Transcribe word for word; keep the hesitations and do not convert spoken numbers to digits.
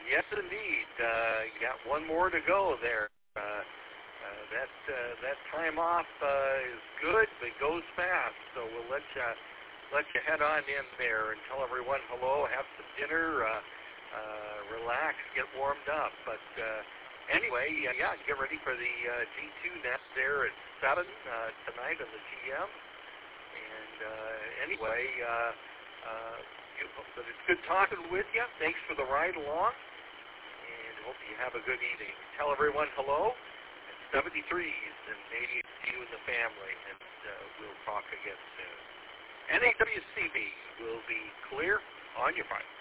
Yes, indeed. Uh, you got one more to go there. Uh, uh, that uh, that time off uh, is good, but goes fast. So we'll let you let you head on in there and tell everyone hello, have some dinner, uh, uh, relax, get warmed up. But uh, anyway, uh, yeah, get ready for the uh, G two nest there at seven uh, tonight on the G M. And uh, anyway, uh, uh, you, but it's good talking with you. Thanks for the ride along. Hope you have a good evening. Tell everyone hello. It's seventy-threes and eighty-eight to you and the family, and uh, we'll talk again soon. N A W C B will be clear on your part.